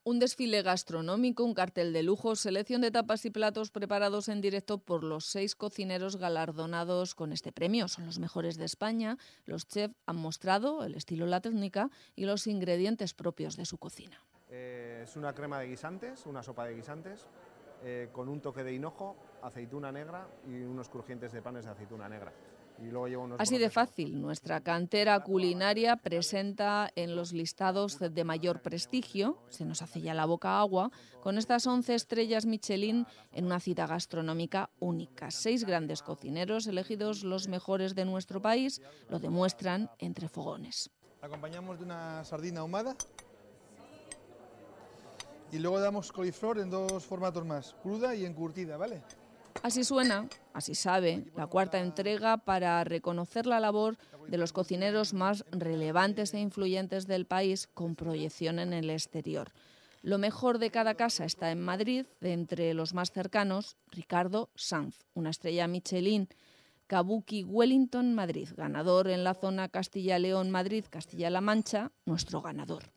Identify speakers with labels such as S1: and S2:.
S1: Un desfile gastronómico, un cartel de lujo, selección de tapas y platos preparados en directo por los 6 cocineros galardonados con este premio. Son los mejores de España. Los chefs han mostrado el estilo, la técnica y los ingredientes propios de su cocina.
S2: Es una crema de guisantes, una sopa de guisantes, con un toque de hinojo, aceituna negra y unos crujientes de panes de aceituna negra. Y luego lleva unos
S1: Así de fácil, nuestra cantera culinaria presenta en los listados de mayor prestigio, se nos hace ya la boca agua, con estas 11 estrellas Michelin en una cita gastronómica única. 6 grandes cocineros elegidos los mejores de nuestro país lo demuestran entre fogones.
S3: Acompañamos de una sardina ahumada y luego damos coliflor en 2 formatos más, cruda y encurtida, ¿vale?
S1: Así suena, así sabe, la 4ª entrega para reconocer la labor de los cocineros más relevantes e influyentes del país con proyección en el exterior. Lo mejor de cada casa está en Madrid, de entre los más cercanos, Ricardo Sanz, una estrella Michelin, Kabuki Wellington Madrid, ganador en la zona Castilla-León Madrid, Castilla-La Mancha, nuestro ganador.